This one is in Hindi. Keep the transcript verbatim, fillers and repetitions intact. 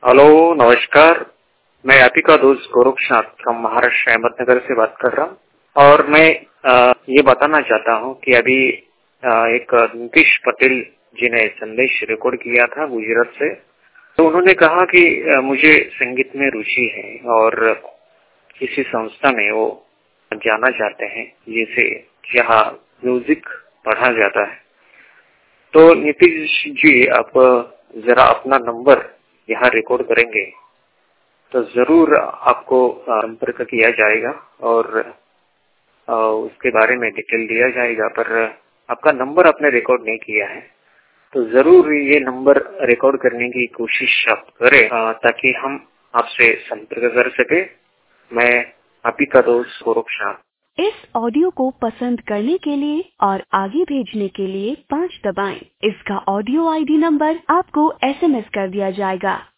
हेलो, नमस्कार। मैं आपी का दोस्त गोरखनाथ फ्रॉम महाराष्ट्र अहमदनगर से बात कर रहा हूँ और मैं आ, ये बताना चाहता हूँ कि अभी आ, एक नीतीश पटेल जी ने संदेश रिकॉर्ड किया था गुजरात से। तो उन्होंने कहा कि आ, मुझे संगीत में रुचि है और किसी संस्था में वो जाना चाहते हैं जिसे जहाँ म्यूजिक पढ़ा जाता है। तो नीतीश जी, आप जरा अपना नंबर यहाँ रिकॉर्ड करेंगे तो जरूर आपको संपर्क किया जाएगा और उसके बारे में डिटेल दिया जाएगा। पर आपका नंबर आपने रिकॉर्ड नहीं किया है तो जरूर ये नंबर रिकॉर्ड करने की कोशिश आप करें ताकि हम आपसे संपर्क कर सके। मैं आपी का दोस्त गोरखनाथ। इस ऑडियो को पसंद करने के लिए और आगे भेजने के लिए पाँच दबाएं। इसका ऑडियो आईडी नंबर आपको एसएमएस कर दिया जाएगा।